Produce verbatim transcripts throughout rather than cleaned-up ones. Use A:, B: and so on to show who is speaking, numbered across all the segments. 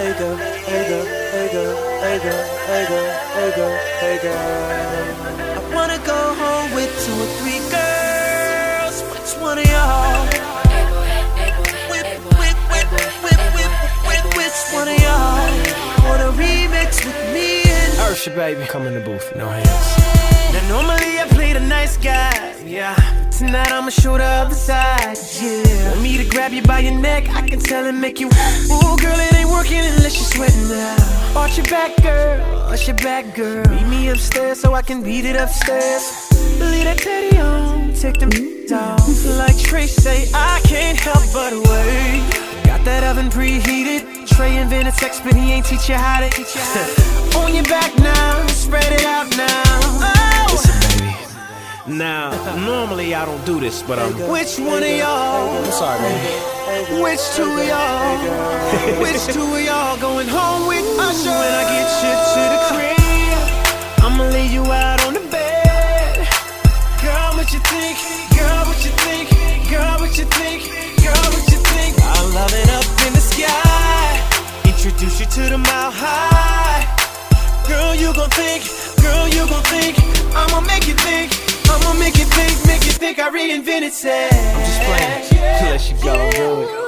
A: hey girl, hey girl, hey girl, hey girl, hey girl, hey girl, hey girl. I wanna go home with two or three girls. Which one of y'all? Whip, whip, whip, whip, whip, whip, which one of y'all wanna remix with me and
B: Ursha, baby, come in the booth, no hands. Now normally I play the nice guy, yeah, but tonight I'ma show the other side, yeah. Want me to grab you by your neck, I can tell and make you. Ooh, girl, it ain't working unless you're sweating now. Arch your back, girl, arch your back, girl. Meet me upstairs so I can beat it upstairs. Leave that teddy on, take them off. Like Trey say, I can't help but wait. Got that oven preheated. Trey invented sex, but he ain't teach you how to eat your house. On your back now, spread it out now. Oh. Listen, baby. Now, normally I don't do this, but um, which one of y'all? I'm sorry, baby. Which two of y'all? Which two of y'all going home with Usher? When I get you to the crib, I'ma lay you out on the bed. Girl, what you think? Girl, what you think? Girl, what you think? Girl, what you think? I'll love it up in the sky. Introduce you to the mile high. Girl, you gon' think, girl, you gon' think. I'ma make you think, I'ma make you think, make you think I reinvented sex. I'm just playing, to let you go, do it.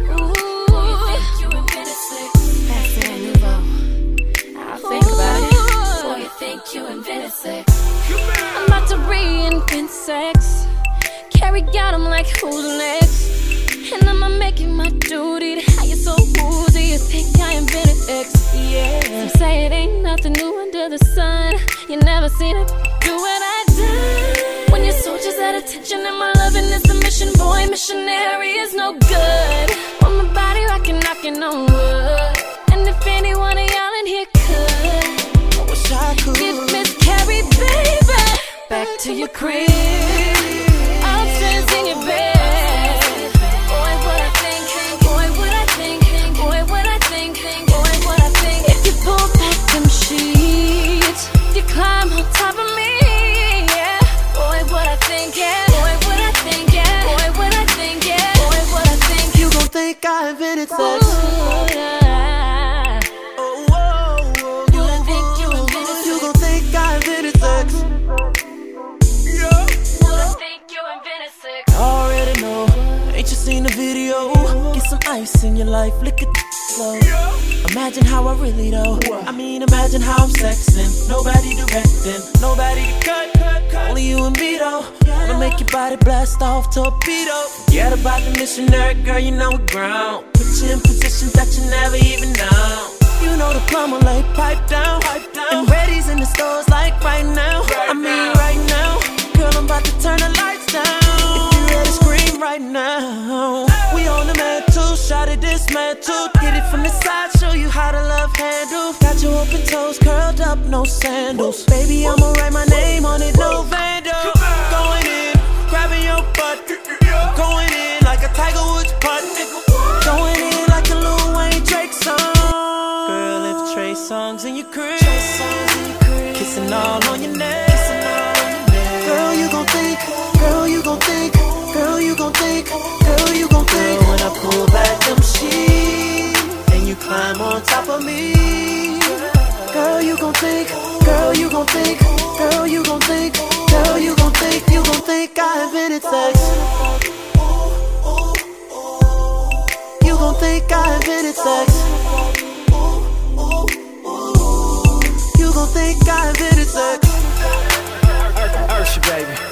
C: You invented sex. I'm about to reinvent sex. Carry out, I'm like, who's next? And I'ma make it my duty to have you so woozy. You think I invented X? Yeah. Some say it ain't nothing new under the sun. You never seen it do what I done. When your soldiers at attention and my loving is the mission, boy, missionary is no good. Want my body rockin', knockin' on wood. And if any one of y'all in here could, I could get Miss Carrie, baby, back to your crib. Upstairs in your bed. Boy, what I think, boy, what I think, boy, what I think, boy, what I think. If you pull back them sheets, you climb on top of me, yeah. Boy, what I think, yeah. Boy, what I think, yeah. Boy, what I think, yeah. Boy, what I think.
A: You gon' think I invented sex.
C: Ooh, yeah.
A: Already know, ain't you seen the video? Get some ice in your life, lick it slow. Imagine how I really know. I mean, imagine how I'm sexing. Nobody directing, nobody to cut, cut, cut. Only you and me though. Wanna make your body blast off torpedo. Forget about the missionary, girl, you know we're ground. Put you in positions that you never even know. You know the plumber lay pipe down, pipe down. And Reddy's in the stores like right now. Right I mean now. Right now. Girl, I'm about to turn the lights down. If you ready, scream right now. We on the man too, shot it this man too. Get it from the side, show you how to love handle. Got your open toes curled up, no sandals. Baby, I'ma write my name on it, no vandal. Going in, grabbing your butt. Going in like a Tiger Woods putt. Going in like a Lil Wayne Drake song. Girl, if Trey Songz in your crib, kissing all on your neck. Girl, you gon' think, girl, you gon' think, girl, you gon' think, girl, you gon' think. Girl, when I pull back them sheets and you climb on top of me. Girl, you gon' think, girl, you gon' think, girl, you gon' think, girl, you gon' think, you gon' think I invented sex. You gon' think I invented sex. You gon' think I invented sex.
B: Ursha, baby.